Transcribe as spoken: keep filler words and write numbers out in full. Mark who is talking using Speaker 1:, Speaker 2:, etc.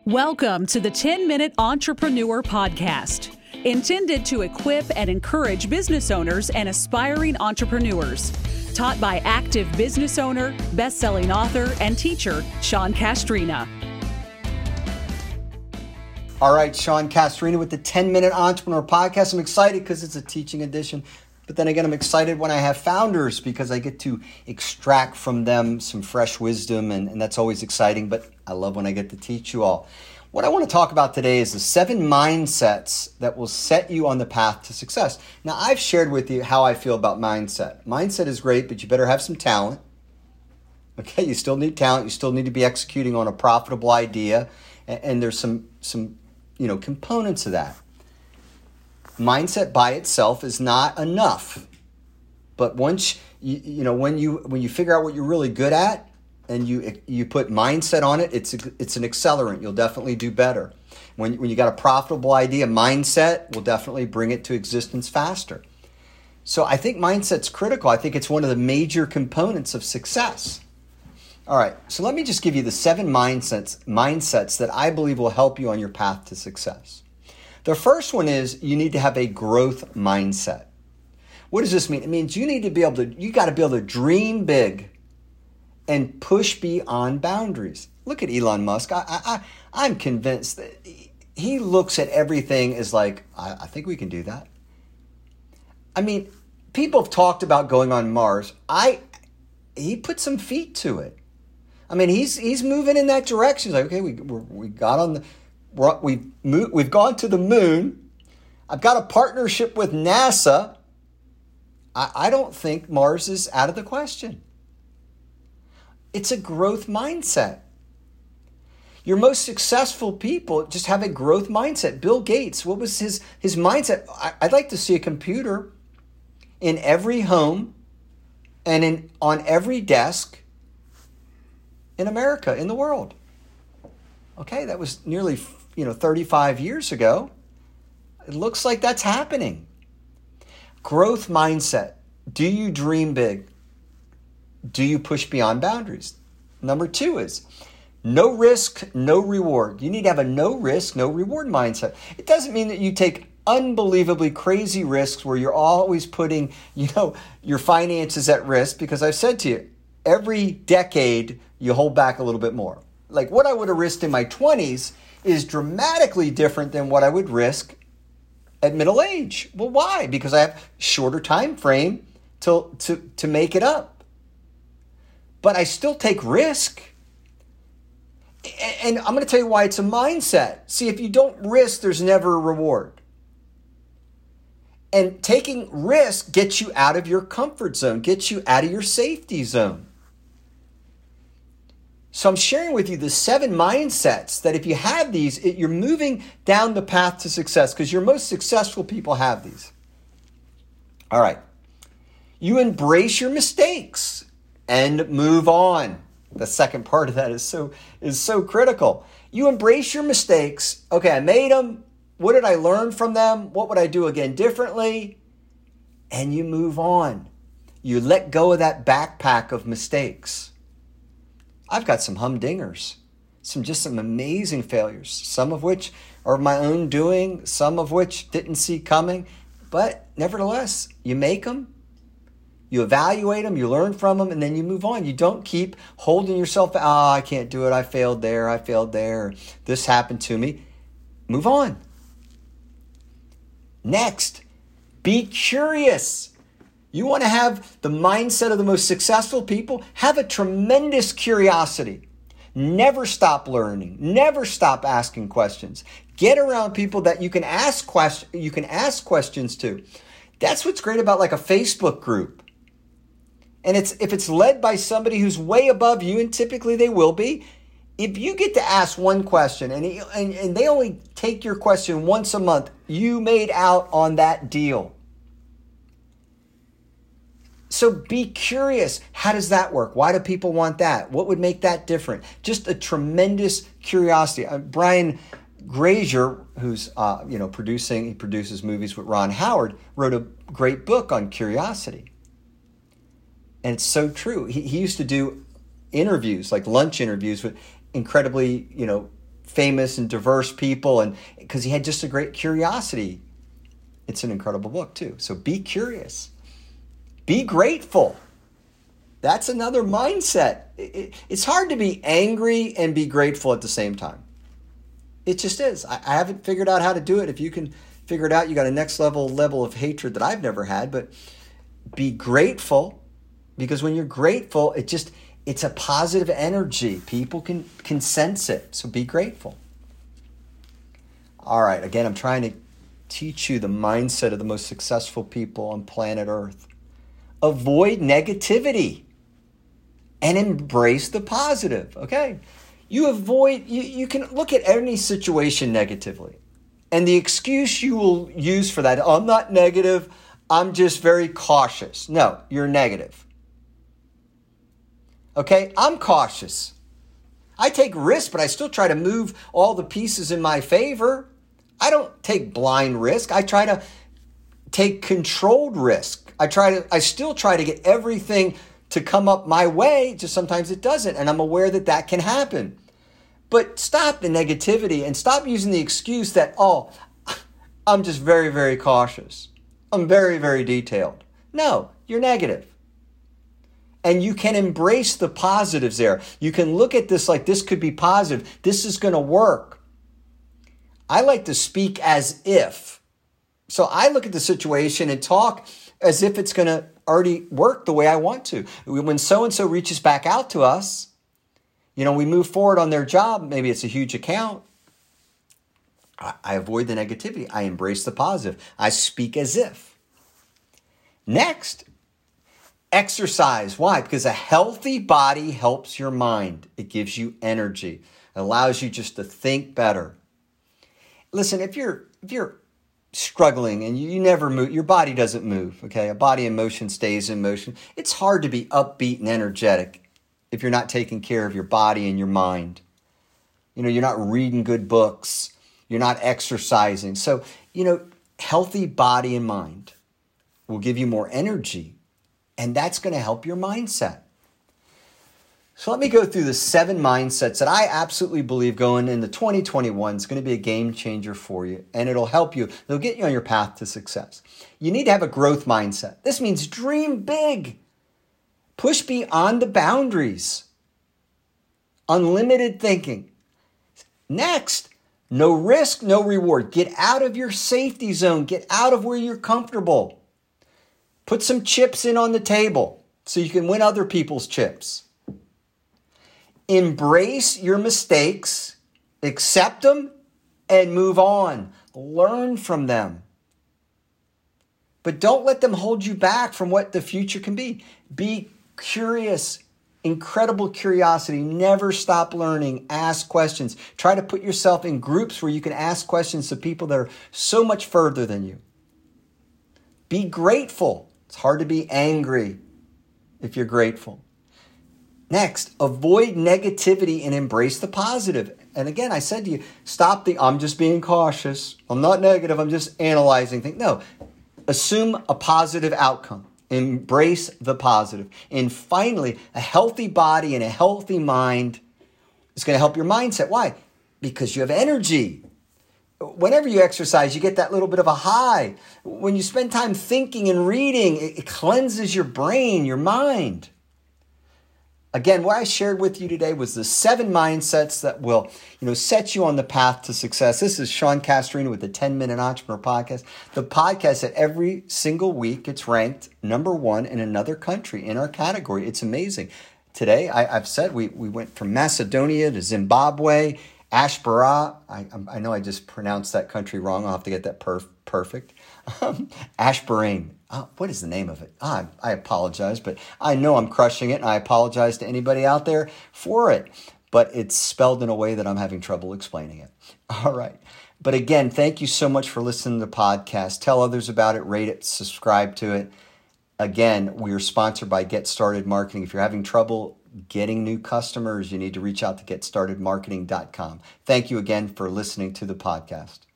Speaker 1: Welcome to the ten-Minute Entrepreneur Podcast, intended to equip and encourage business owners and aspiring entrepreneurs. Taught by active business owner, best-selling author, and teacher, Sean Castrina.
Speaker 2: All right, Sean Castrina with the ten-Minute Entrepreneur Podcast. I'm excited because it's a teaching edition. But then again, I'm excited when I have founders because I get to extract from them some fresh wisdom, and, and that's always exciting. But I love when I get to teach you all. What I want to talk about today is the seven mindsets that will set you on the path to success. Now, I've shared with you how I feel about mindset. Mindset is great, but you better have some talent. Okay, you still need talent. You still need to be executing on a profitable idea. And, and there's some, some, you know, components of that. Mindset by itself is not enough. But once you, you know, when you when you figure out what you're really good at and you you put mindset on it, it's a, it's an accelerant. You'll definitely do better. When when you got a profitable idea, mindset will definitely bring it to existence faster. So I think mindset's critical. I think it's one of the major components of success. All right, so let me just give you the seven mindsets mindsets that I believe will help you on your path to success. The first one is you need to have a growth mindset. What does this mean? It means you need to be able to, you got to be able to dream big and push beyond boundaries. Look at Elon Musk. I, I, I'm convinced that he looks at everything as like, I, I think we can do that. I mean, people have talked about going on Mars. I, he put some feet to it. I mean, he's he's moving in that direction. He's like, okay, we we're, we got on the. We're, we've, moved, we've gone to the moon. I've got a partnership with NASA. I, I don't think Mars is out of the question. It's a growth mindset. Your most successful people just have a growth mindset. Bill Gates, what was his, his mindset? I, I'd like to see a computer in every home and in on every desk in America, in the world. Okay, that was nearly you know, thirty-five years ago. It looks like that's happening. Growth mindset. Do you dream big? Do you push beyond boundaries? Number two is no risk, no reward. You need to have a no risk, no reward mindset. It doesn't mean that you take unbelievably crazy risks where you're always putting, you know, your finances at risk, because I've said to you, every decade you hold back a little bit more. Like what I would have risked in my twenties is dramatically different than what I would risk at middle age. Well, why? Because I have shorter time frame to, to, to make it up. But I still take risk. And I'm going to tell you why it's a mindset. See, if you don't risk, there's never a reward. And taking risk gets you out of your comfort zone, gets you out of your safety zone. So I'm sharing with you the seven mindsets that if you have these, it, you're moving down the path to success because your most successful people have these. All right. You embrace your mistakes and move on. The second part of that is so, is so critical. You embrace your mistakes. Okay, I made them. What did I learn from them? What would I do again differently? And you move on. You let go of that backpack of mistakes. I've got some humdingers, some just some amazing failures, some of which are my own doing, some of which didn't see coming. But nevertheless, you make them, you evaluate them, you learn from them, and then you move on. You don't keep holding yourself, ah, oh, I can't do it. I failed there. I failed there. This happened to me. Move on. Next, be curious. You want to have the mindset of the most successful people? Have a tremendous curiosity. Never stop learning. Never stop asking questions. Get around people that you can ask question, you can ask questions to. That's what's great about like a Facebook group. And it's if it's led by somebody who's way above you, and typically they will be, if you get to ask one question and, and, and they only take your question once a month, you made out on that deal. So be curious. How does that work? Why do people want that? What would make that different? Just a tremendous curiosity. Uh, Brian Grazer, who's uh, you know producing, he produces movies with Ron Howard, wrote a great book on curiosity. And it's so true. He, he used to do interviews, like lunch interviews with incredibly, you know, famous and diverse people, and because he had just a great curiosity. It's an incredible book too. So be curious. Be grateful. That's another mindset. It's hard to be angry and be grateful at the same time. It just is. I haven't figured out how to do it. If you can figure it out, you got a next level level of hatred that I've never had. But be grateful, because when you're grateful, it just it's a positive energy. People can can sense it. So be grateful. All right. Again, I'm trying to teach you the mindset of the most successful people on planet Earth. Avoid negativity and embrace the positive. Okay. You avoid, you, you can look at any situation negatively. And the excuse you will use for that, oh, I'm not negative, I'm just very cautious. No, you're negative. Okay, I'm cautious. I take risks, but I still try to move all the pieces in my favor. I don't take blind risk. I try to take controlled risk. I try to, I still try to get everything to come up my way, just sometimes it doesn't. And I'm aware that that can happen. But stop the negativity and stop using the excuse that, oh, I'm just very, very cautious. I'm very, very detailed. No, you're negative. And you can embrace the positives there. You can look at this like this could be positive. This is going to work. I like to speak as if. So I look at the situation and talk as if it's going to already work the way I want to. When so-and-so reaches back out to us, you know, we move forward on their job. Maybe it's a huge account. I, I avoid the negativity. I embrace the positive. I speak as if. Next, exercise. Why? Because a healthy body helps your mind. It gives you energy. It allows you just to think better. Listen, if you're if you're struggling and you, you never move, your body doesn't move, okay? A body in motion stays in motion. It's hard to be upbeat and energetic if you're not taking care of your body and your mind. You know, you're not reading good books. You're not exercising. So, you know, healthy body and mind will give you more energy, and that's going to help your mindset. So let me go through the seven mindsets that I absolutely believe going into twenty twenty-one is going to be a game changer for you, and it'll help you. It'll get you on your path to success. You need to have a growth mindset. This means dream big. Push beyond the boundaries. Unlimited thinking. Next, no risk, no reward. Get out of your safety zone. Get out of where you're comfortable. Put some chips in on the table so you can win other people's chips. Embrace your mistakes, accept them, and move on. Learn from them. But don't let them hold you back from what the future can be. Be curious, incredible curiosity. Never stop learning. Ask questions. Try to put yourself in groups where you can ask questions to people that are so much further than you. Be grateful. It's hard to be angry if you're grateful. Next, avoid negativity and embrace the positive. And again, I said to you, stop the, I'm just being cautious. I'm not negative. I'm just analyzing things. No, assume a positive outcome. Embrace the positive. And finally, a healthy body and a healthy mind is going to help your mindset. Why? Because you have energy. Whenever you exercise, you get that little bit of a high. When you spend time thinking and reading, it cleanses your brain, your mind. Again, what I shared with you today was the seven mindsets that will, you know, set you on the path to success. This is Sean Castorina with the ten minute Entrepreneur Podcast. The podcast that every single week gets ranked number one in another country in our category. It's amazing. Today, I, I've said we, we went from Macedonia to Zimbabwe, Ashbara. I, I know I just pronounced that country wrong. I'll have to get that perf- perfect. Um, Ashburane. Oh, what is the name of it? Oh, I, I apologize, but I know I'm crushing it, and I apologize to anybody out there for it. But it's spelled in a way that I'm having trouble explaining it. All right. But again, thank you so much for listening to the podcast. Tell others about it, rate it, subscribe to it. Again, we are sponsored by Get Started Marketing. If you're having trouble getting new customers, you need to reach out to get started marketing dot com. Thank you again for listening to the podcast.